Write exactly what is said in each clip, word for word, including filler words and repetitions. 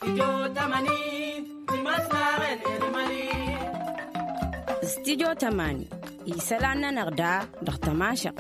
استديو تماني يسلعنا نغدا دختماشق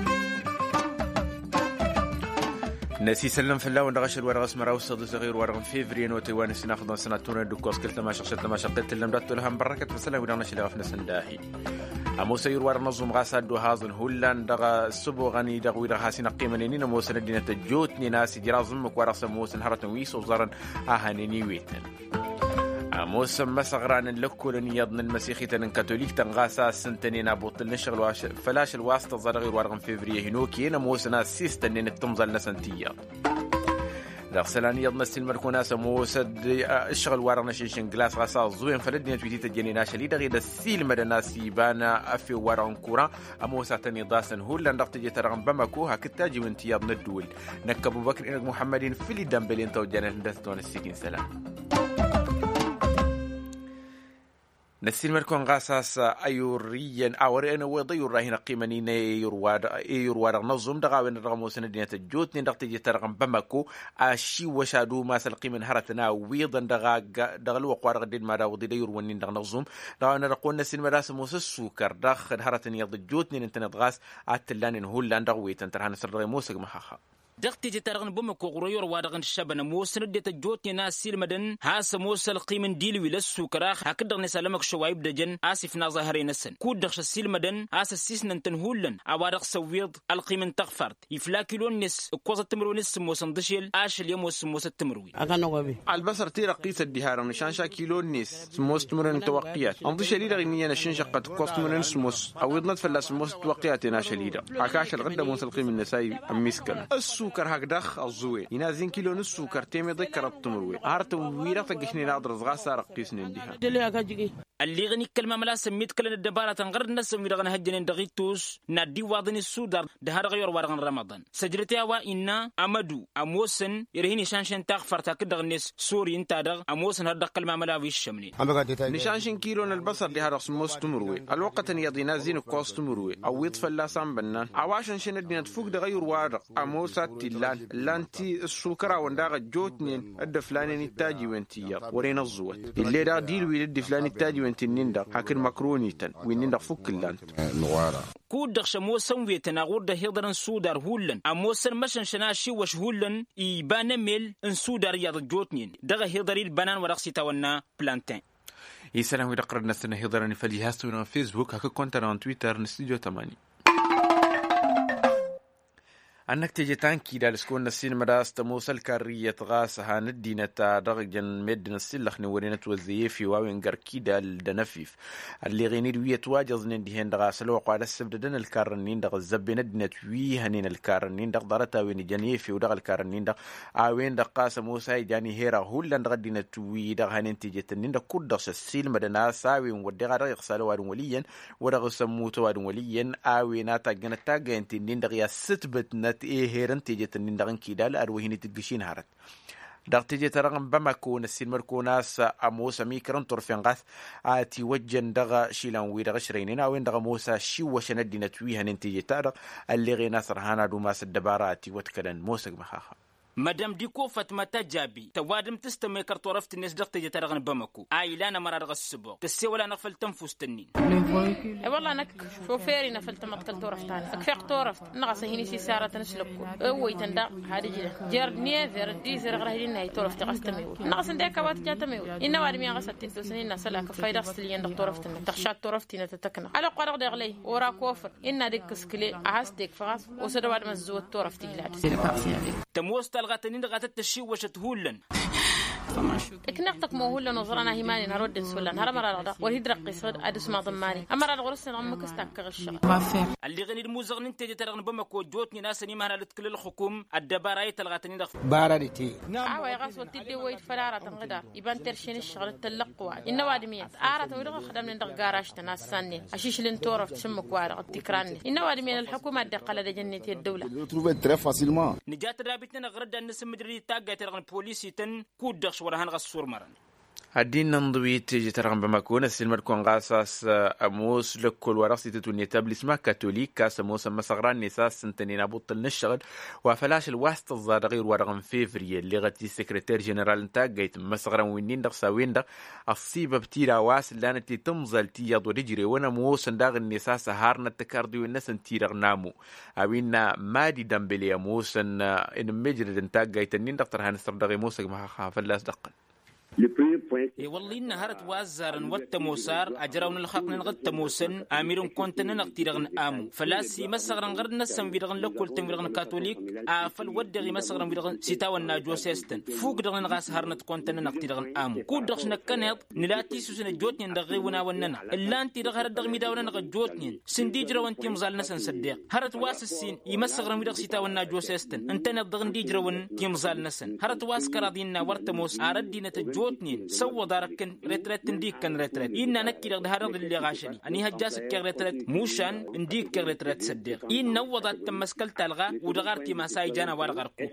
نسي سلم في الله ونغش الورغس مراوس صدو صغير ورغم فيفرين وتيوان سناخذ سنتون دوكوس كل تماشق شل تماشق قلت لهم دات لهم بركة مسلا ودانا شل غفنا سنداهي أمو سير ور نظم غاسد وهازن هولان دغ السبو غني دغ وير حاسين قيمنين مو سندنا تجوتني ناس جرازم كورس موسن هرت ويس وزرن اهانني ويتن موسم مسغران لكل يضن المسيحي تن كاثوليك تنغاسا سنتنين ابوط النشغل واش فلاش الواسطه زرغير ورغم فيفري هنوكي موسنا سيستن التمزل نسنتيه دغسلان يضن السلمر كوناس موسد الشغل ورغنا شيشن جلاس غاسا زوين فلدني تويتي تجنينا شليد غير السيل مدناس يبانا افي ورغن كورا موسى تني داسن هول لندق تجي ترغم بمكو هكتاجي من تيضن الدول نكبو بكر انك محمدين في لي دمبلين توجنا ندستون السكين سلام نسيل مركون غاساس أيوريا أوري أنا وضيور راهنا قيمانين يرواد يرواد نظم دعوين رغم سندية الجوت ندق تيجي ترغم بمكو أشي وشادو ما سلقي من هرتنا ويضا دغا دغلو قوار دين ما داودي ديور ونين دغ نظم دعونا نقول نسيل مراس موس السكر داخل هرتني يض الجوت ننتند غاس عتلان هولان دغوي تنترهن سر موسق محاخا دقتي جترغن بمكو غريور وادغن الشبن موسن ديت جوتني ناس سيلمدن هاس موسل قيمن ديل ولا السكراخ هكدغ نسلمك شوايب دجن اسف نظهري نسن كودخ السيلمدن هاس السيسن تنهولن اوادغ سويض القيمن تغفرت يفلاكلون نس كوز التمرونس موسن دشيل اش اليوم موس التمروي اغنوبي البصر تي رقيس الدهار نشان شاكيلو نس موس تمرن توقيات ام دشيل رغنيه نشن شقه كوز تمرن موس او ضد فلاس موس توقيات ناشليده حكاش الغدا موس القيمن النساي امسكن السكر هكدخ الزوي ينازين كيلو نص سكر تيمي ذكر التمروي عرت ويرا تقشني نادر غاسا رقيس نديها دلي اكاجي اللي غني كلمه ملا سميت كل الدباره تنغر الناس ميرغن هجن دغيتوس نادي واضن السودار دهار غير ورغن رمضان سجلتي وا ان امدو اموسن يرهني شانشن تغفرتا كدغنيس سوري انت دغ اموسن هذا كلمه ملا في الشمني نشانشن كيلو البصر دهار سموس تمروي الوقت يضينا زين كوست تمروي او يطفل لا سام بنان اواشن شندنا تفوق دغير وارق اموسات لان لانتي السكر ونداغ جوتنين الدفلاني التاجي وانتي ورينا الزوت اللي دا ديل ويل الدفلاني التاجي وانتي نيندا هاكن مكروني تن وينيندا فك اللان نوارا كود دخش موسم ويتنا غور ده هيدرن سودار هولن اموسن مشن شناشي وش هولن يبان ميل ان سودار ياد جوتنين دغه هيدري البنان ورقسي تونا بلانتين يسلام ويدقر الناس انه هيدرني فليهاستو على فيسبوك هكا كونت على تويتر نستوديو ثمانية أنك تيجي تانكي دالسكون نسين مداس تموسل كارية غاسها ندينة درجن مدن السلخ نورينة وزيه في واوين قركي دال دنفيف اللي غينيد وية واجز نديهن دغاسلو وقعد السبددن الكارنين دغ الزبي ندنة ويهنين الكارنين دغ دارتا وين جانيفي ودغ الكارنين دغ آوين دغ قاس موسى جاني هيرا هولان دغ دينة وي دغ هنين تيجي تنين دغ كودغش السيل مدنا ساوين ودغ دغ يغسالو وادن وليين ودغ سموتو وادن وليين آويناتا جنتا جانتين دغ يستبت إيه هيرن تيجي تنين دغن كيدال أروهيني تدقشين هارت دغ تيجي ترغم بمكون السين مركوناس أموسى ميكرن طرفين غاث آتي وجن دغ شيلان ويدغ شرينين أوين دغ موسى شو وشندين تويها ننتيجي تارغ اللي غي ناصر هانا دوماس الدباراتي وتكلن موسى مخاخا مدام ديكو فاطمه تجابي توادم تستمي كرتورفت الناس دغ تيجي ترغن بمكو اي لانا مرار السبو تسي ولا نغفل تنفس تنين اي والله انك شوفيري نفلت مقتل تورفتاني اكفيق تورفت نغس هيني سي ساره نسلكو اوي تندا هادي جي جير نيفر دي زر غرهدين هي تورفت قستمي نغس ديك وات جاتمي ان وادي مي غست تنسنين سلاك فايده استلين دغ تورفت تخشات تورفتي نتتكنا على قرق دغلي ورا كوفر ان ديك سكلي عاستك فاس وسد واد مزوت تورفتي لاد تموست الغتنين دغت تشوش تهولن اكنقتك مو هولن نظرنا هيماني نرد نسولن هرم رغدا وهيد رقيصد ادس ما ضماني اما راه غرس نعم كستك غش اللي غني الموزغن انت ترغن بمكو جوتني ناسني ما لتكل الحكوم الدباراي تلغتني دغ باردتي اه يا غاس ودي ويد فراره تنغدا يبان ترشين الشغل تلقوا ان وادميات اره ودغ خدم ندغ غاراش تناس سني اشيش لين تورف تسمك وارق تكراني ان وادمي الحكومه دقله جنتي الدوله تروفي تري فاسيلمون نجات رابطنا غرد الناس مدري تاغا ترغن بوليسي تن كود دخش ولا هنغ الصور مرن هدين ننضوي تيجي ترغم بمكونة السلمة كون غاساس أموس لكل ورقصي تتوني تابلس ما كاثوليك كاس أموس أما صغران نساس سنتنين أبوطل نشغل وفلاش الواسط الزاد غير ورغم فيفري اللي غتي سكرتير جنرال انتاق جيت ما صغران وينين دق ساوين دق الصيبة بتيرا واس اللي تي تمزل تيض ورجري وانا موس انداغ النساس هارنا التكاردي والناس انتيرغ نامو أبينا مادي دمبلي أموس ان ان مجرد انتاق جيت النين دق ترهان استردغي موسك ما خافلاس دقن اي والله إن هرت وازارن والتموسار أجرون الخاقن غد تموسن أميرون كونتن نقتيرغن آمو فلاسي مسغرن غرد نسم بيرغن لكل تميرغن كاثوليك آفل ودغي مسغرن بيرغن سيتاون ناجو سيستن فوق دغن غاس هرنت كونتن نقتيرغن آمو كود دغش نكنيط نلاتي سوسن جوتنين دغي ونا وننا إلا أنتي دغ هرد دغ ميداونا نغ جوتنين سندي جرو أنتي مزال نسن صديق هرت واس السين يمسغرن بيرغ سيتاون ناجو سيستن انتن دغن دي جرون تي مزال نسن هرت واس كرادينا ورتموس أردينا تجوتنين سو داركن ريتريت نديك كان ريتريت إننا نكير ده هرد اللي غاشني أني هجاس كريتريت موشان نديك كريتريت صديق إن وضعت تمسكل تلغى ودغارتي ما سايجانا ورغركو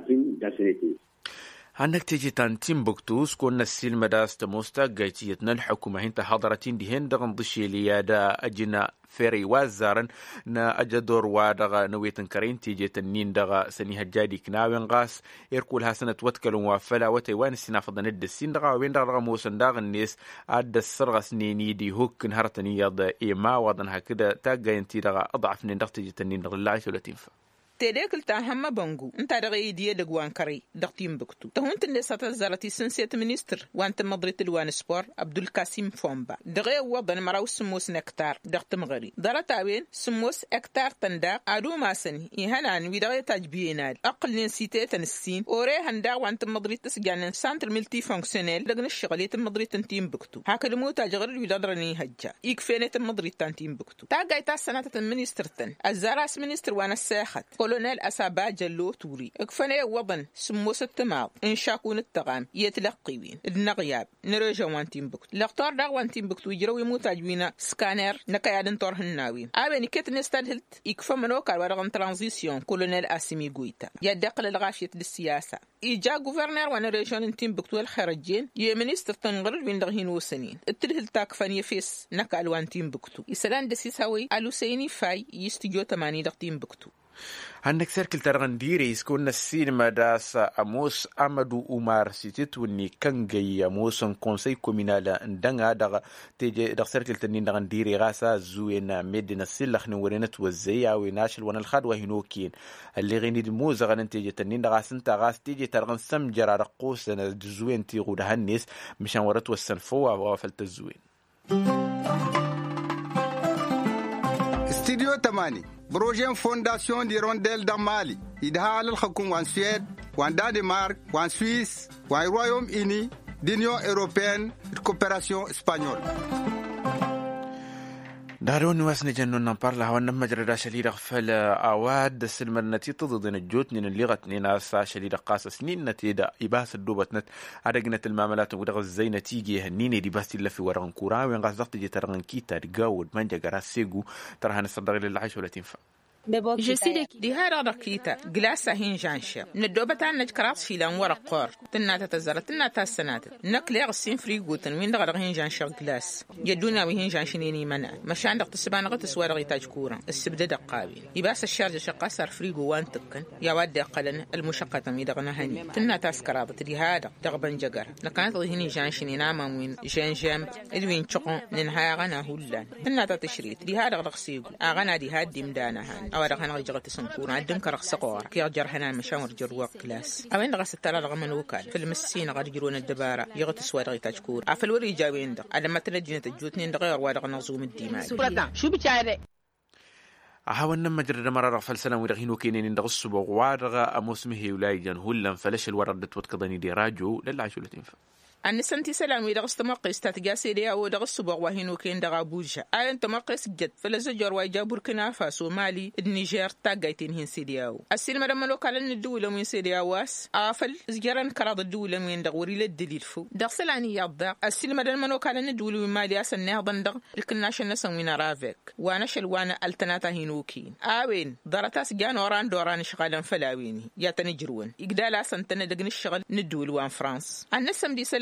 عندك تيجي تان تيمبكتوس كنا السيل مداس تموستا جايتيتنا الحكومة هنت حضرتين دي هند غنضشي ليادا أجنا فيري وازارن نا أجدور وادغا نويتن كرين تيجي تنين دغا سني هجادي كناوين غاس يركولها سنة واتكلوا وفلا وتيوان السنة فضا ند السين دغا وين دغا موسن دغا الناس عد السرغة سنيني دي هوك نهارتني ياض إيما واضنها كده تاقا ينتي دغا أضعف نين دغ تيجي تنين دغا الله ولا تنفع تديكل تاهم بانجو انت دغي دي دغوان كري دقتيم بكتو تهونت اللي ستزارتي سنسيت منستر وانت مضريت الوان سبور عبد القاسم فومبا دغي وضن مراو سموس نكتار دقت مغري درتاوين سموس اكتار تندا ادو ماسن يهنان ويدغي تاجبينال اقل نسيتي تنسين اوري هندا وانت مضريت تسجان سانتر ملتي فونكسيونيل دغن الشغليه مضريت تنتيم بكتو هاكل مو تاجغر ويدرني هجا يكفينه مضريت تنتيم بكتو تاغاي تا سنه المنستر تن الزراس منستر وانا الساخت كولونيل أسابا جلو توري اكفني وضن سموس التماض إن شاكون التغام يتلقيوين النغياب نرجع وانتين بكت لقطار دا وانتين بكتو يجرو يموت عجوينا سكانر نكايادن طورهن ناوين آبني كت نستدهلت يكفى منوكا ورغن ترانزيسيون كولونيل أسيمي غويتا يدقل الغافية للسياسة إيجا غوفرنر وانا ريجون انتين بكتو الخارجين يمنيستر تنغرر بين دغهين وسنين التلهل تاكفن يفيس نكال وانتين بكتو يسلان دسيساوي ألو سيني فاي يستجو تماني دغتين بكتو عندك سيركل ترغن ديري يسكون السينما داس أموس أمدو أمار سيتوني كنجي أموسن كونسي كومينالا ندنغا دغ تيجي دغ سيركل تنين دغن ديري غاسا زوين مدينة السلخ نورينت وزيا ويناشل وانا الخاد وهنوكين اللي غيني الموزة غن تيجي تنين دغا سنتا غاس تيجي ترغن سمجر رقوس زوين تيغو دهنيس مشان ورت والسنفوة وافلت الزوين استديو تماني بروجين فونداسيون دي رونديل دا مالي يدها للحكومة وان سويد وان دانمارك وان سويس وان رويوم إني دينيون إيروبيان كوبيراسيون إسبانيول دارون واسن جنون نمبر لها ونما جردا شليل غفل أواد السلمة التي تضدن الجوت نين اللي غتني ناسا شليل قاس سنين نتيدا إباس الدوبت نت عدقنة المعاملات ودغ الزي نتيجي هنيني دي باستي اللي في ورغن كورا وين غاز ضغط جي ترغن كيتا دقاود منجا غراس سيقو ترهان الصدر للعيش ولا تنفع جسيدك دي هذا ركيتا جلاسة هين جانشة ندوبة عن نجكرات فيلان ورق قار تنا تتزرت تنا تاسنات نكلي غسين فريقو تنوين دغر هين جانشة جلاس يدونا وهين جانشيني منع مش عندك تسبان غت سوار غيتاج كورا السبدة دقاوي يباس الشارجة شقا صار فريقو وان تكن يا واد قلن المشقة ميدغنا هني تنا تاسكرات دي هذا دغبن جگر لكانت هين جانشيني ناما وين جان جام ادوين شقون ننها غنا هولان تنا تشريت دي هذا غسيقو اغنا دي هاد دمدانا هاني أو رغنا رجعت سنكون عندهم كرخ سقور كي جرحنا مشاور جروا كلاس أوين رغس التلا رغم وكال في المسين غادي يجرون الدبارة يغت سواد غي تشكور عفل وري جاوين ده على ما تلجنة الجوتنين دغير وارغ نظوم الدماء شو بتشاري أحاول نما جرد مرة فلسنا ورغينو كينين دغس بغوارغ أموسمه ولايجان هلا فلش الورد توتقضني دي راجو للعشولة تنفع أن سنتي سلام ويدغس تمقيس تاتجاسي ليا ودغس بغواهينو كين دغا بوجا أين تمقيس جد فلزجر وايجا بوركينا فاسو مالي النيجر تاقايتين هين سيدياو السينما لما لو كالن الدولة من سيدياواس آفل زجران كراض الدولة من دغوري للدليل فو دغس لاني يابدغ السينما لما لو كالن الدولة من مالي أسنه ضندغ الكناش النسان وين رافيك وانا شلوانا التناتا هينوكين آوين دارتاس جان وران دوران شغالا فلاويني يا تنجرون إقدالا سنتنا دقن الشغل ندول وان فرانس النسم دي سلام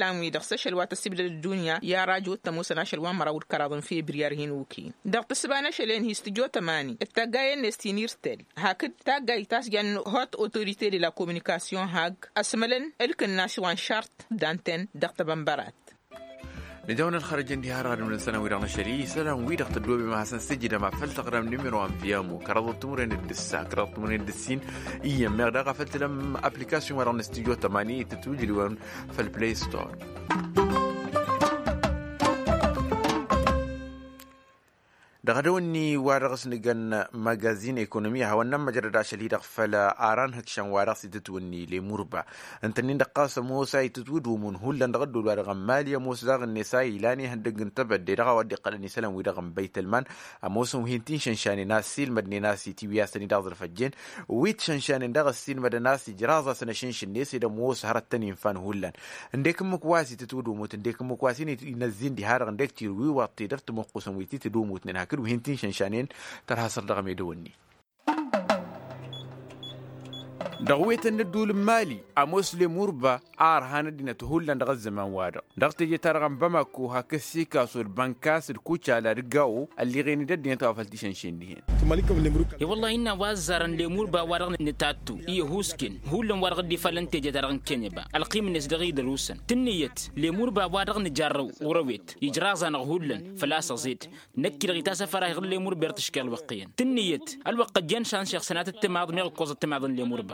كانوي دغ سشل واتسبل الدنيا يا راجو تموس ناشل وامرا ودكراضن في بريارهين وكين دغ تسبانا شلين هيستجو تماني التاغاي نستينيرستل هاكد تاغاي تاس جان هوت اوتوريتي دي لا كومونيكاسيون هاج اسملن الكن ناشوان شارت دانتن دغ تبنبرات ندون الخارجين دي هارا من السنة ويرانا شري سلام ويدق تدوبي مع حسن سجدة مع فلت قرام نمرو عن فيامو كرضو تمرين الدسا كرضو تمرين الدسين إيا مغدا فلت لم أبليكاسيون ورانا استيجو تماني تتوجد وان في البلاي ستور. دغدوني وارغس نجن مجازين إقتصادية هو النم مجرد عشان فلا أران هكشان وارغس تتوني لمربع أنت نندقاس موسى يتتود ومن هلا دغدو الوارغ مالية موسى دغ النساء لاني هندق تبد دغا ودي قال النساء ويدغم بيت المال موسى هنتين شنشان ناس سيل مدني ناس تيويا سني دغ الفجين ويت شنشان دغ السيل مدن ناس جرازة سنة شنش الناس إذا موسى هرتني فان هلا عندك مكواسي تتود وموت عندك مكواسي ينزين دي هارغ عندك تيروي وطي درت مقصم ويتي تدوم وتنها كل وهنتين شنشانين ترى صار رقم يدوني دغويت الندول مالي أمسلم مربى أرهان دينا تهول لندغ الزمان وارا دغت جي ترغم بمكو هكسيكا سو البنكاس الكوتشا على رجاو اللي غيني ددين توافلتي شنشينين يا والله إنا وازارن لمربى ورغن نتاتو إيه هوسكن هولن ورغ دي فلنتي جي ترغن كينيبا القيم الناس دغي دروسن تنيت لمربى ورغن جارو ورويت يجرازان هولن فلاسا زيت نكي رغي تاسا فراغ لمربى ارتشكال وقيا تنيت الوقت جان شان شيخ سنات التماض ميغ قوز التماضن لمربى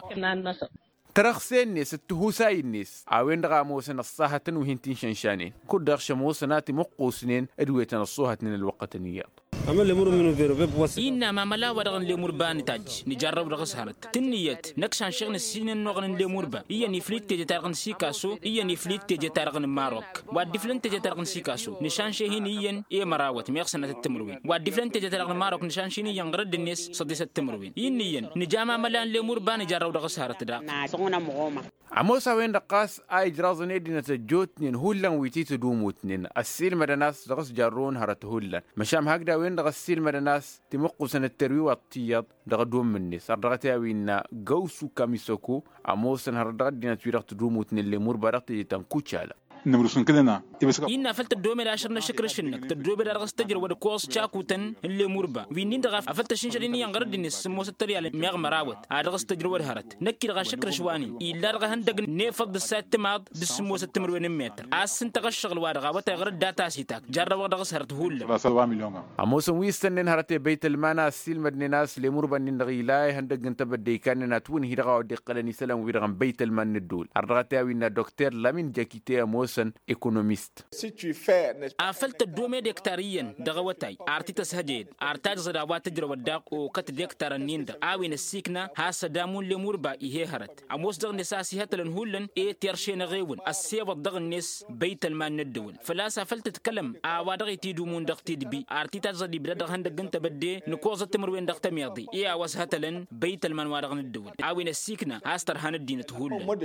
ترخسين نيس التهوساي النيس عوين دغا موسن الصاحة وهنتين شنشانين كل دغش موسناتي مقوسنين ادويتنا الصوحة من الوقت النياط عمل لمر منو فيرو بيب وس إننا ما ملا ورغن لمر بان تاج نجرب رغس هرت تنيت نكشان شغن السنين نغن لمر با إيا نفليت تجي تارغن سيكاسو إيا نفليت تجي تارغن ماروك وادفلن تجي تارغن سيكاسو نشان شهين إيا إيا مراوت ميغسنة التمروين وادفلن تجي تارغن ماروك نشان شهين ينغرد الناس صديس التمروين إنيا نجامع ملا لمر بان نجرب رغس هرت دا عموسا وين دقاس اي جرازن دينا تجوتنين هولن ويتي تدوموتنين السيل مدناس دغس جارون هرت هولن مشام هكذا وين دغ السيل مدناس تمقو سنة التروي والطياد دغ دوم مني صدغتها وينا غوسو كاميسوكو عموسا هردغ دينا تيرغ تدوموتنين اللي مور برغت تنكوتشالا نمرسون كلنا إن فلت الدومي عشرنا شكر شنك تدوبي درغس تجر ود كوس شاكوتن اللي مربا وينين دغ افلت شنشريني ينغرد الناس موس التريال ميغ مراوت ادغس تجر ود هرت نكي دغ شكر شواني الا دغ هندق نيفض السات ماد بسموس التمروين متر اسن تغشغل وادغ وتغرد داتا سيتاك جرب ودغس هرت هول سبعة مليون عموس ويستنن هرت بيت المانا السيل مدن ناس اللي مربا نندغي لاي هندق انت بدي كان نتون هي دغ ودي قلني سلام ويدغ بيت المان الدول ارغتا وينا دكتور لامين جاكيتي موسن ايكونومي أفلت الدومي ديكتاريا دغوتاي أرتيتس هجيد أرتاج زداوات تجرب الداق وكت ديكتار النيندا آوين السيكنا هاسا دامون لمربا إيه هرت أموس دغ نساسي هتلن هولن إيه تيرشين غيون السيب الدغ النس بيت المان ندون فلاسا فلت تتكلم آوا دغي تيدومون دغ تيدبي أرتيتاج زدي بدا دغ هندق انت بدي نكوزة تمروين دغ تميضي إيه آواس هتلن بيت المان وادغ ندون آوين السيكنا هاستر هاندين تهولن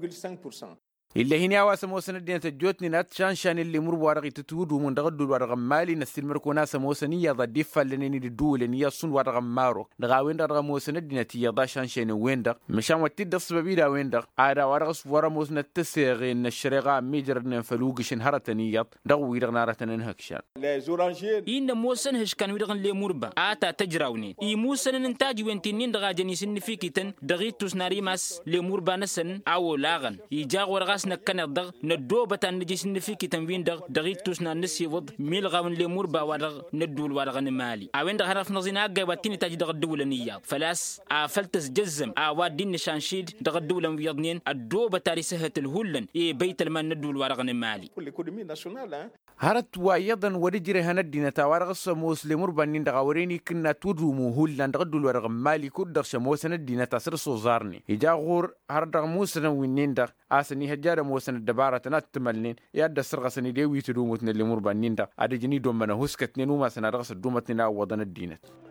اللي هنا واس موسن الدين تجوتني نات شان شان اللي مر ورقي تتود ومن دغدو ورق مالي نسل مركو ناس موسنية ضديفة لنني الدول ان يصن ورق مارو دغا وين دغ موسن الدين تي ضا شان شان وين دغ مشان وتد السببي دا وين دغ عادا ورق ورا موسن التسيغ ان الشريغا ميجر نفلوقشن هرتنيات دغ ويدغ نارتن هكشان إن موسن هش كان ويدغ اللي مربا آتا تجراوني اي موسن انتاج وين تنين دغا جنيسن فيكيتن دغيتوس ناريماس لمربا نسن او لاغن يجاغ ورغاس نكنا الضغ ندوبة نجيس نفيك تنوين دغ دغيتوسنا نسي وض ميلغا من لمربا ودغ ندول ورغن مالي اوين دغ هرف نظينا قيباتيني تاج دغ الدولة نياب فلاس افلتس جزم اواد دين نشانشيد دغ الدولة ويضنين الدوبة تاريسهة الهولن اي بيت المان ندول ورغن مالي هرت وايضا ورجري هندينا تاورغس مسلم ربانين دغاوريني كنا تودومو هولن دغدول ورغم مالي كودر شموسن الدينا تاسر سوزارني اجا غور هردغ موسن وينين دغ اسني هجار موسن الدبارة نتملنين ياد سرغسني دي ويتدومو تن اللي مربانين دغ ادجني دومنا هسكتني وما سنرغس دومتنا وضن الدينت